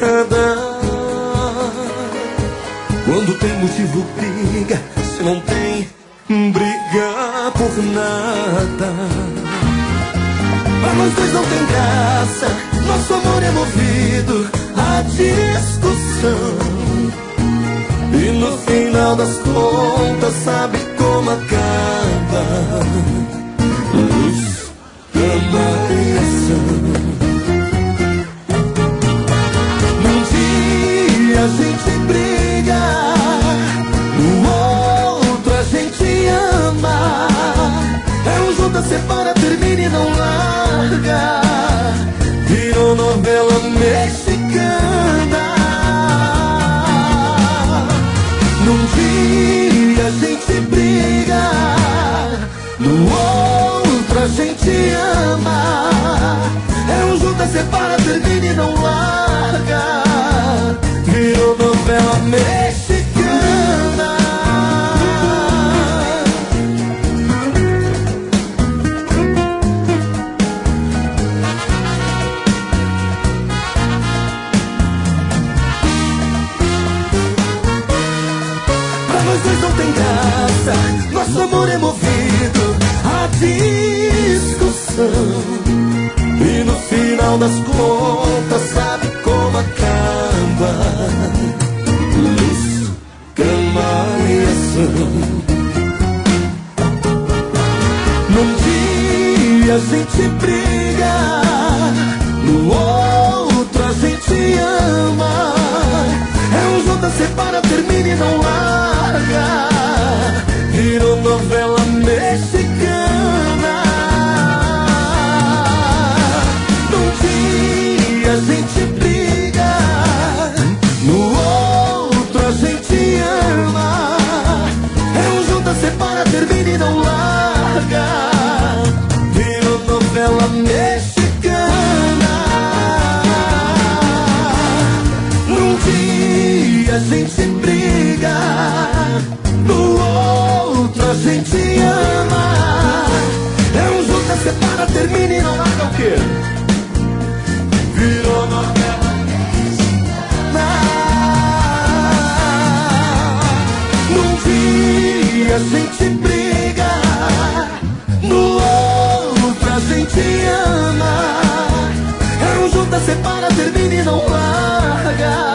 estrada. Quando tem motivo, briga. Se não tem, briga por nada. Mas nós dois não tem graça. Nosso amor é movido à discussão. E no final das contas, sabe como acaba? Luz, cama e ação. Num dia a gente briga, no outro a gente ama. É um junta, separa, termina e não larga. Virou novela mexicana. Num dia a gente briga, no outro a gente ama. É um junta, separa, termina e não larga. Virou novela mexicana. Pra nós dois não tem graça. Nosso amor é movido à discussão. E no final das contas, sabe como acaba? Luz, cama e ação. Num dia a gente briga, no outro a gente ama. É um junta, separa, termina e não larga. Virou novela mexicana. A gente briga, no outro a gente ama. É um junta, separa, termina e não larga. Virou novela mexicana. Num dia a gente briga, no outro a gente ama. É um junta, separa, termina e não larga o quê? Virou novela mexicana. Num dia a gente briga, no outro a gente ama. É um junta, separa, termina e não larga.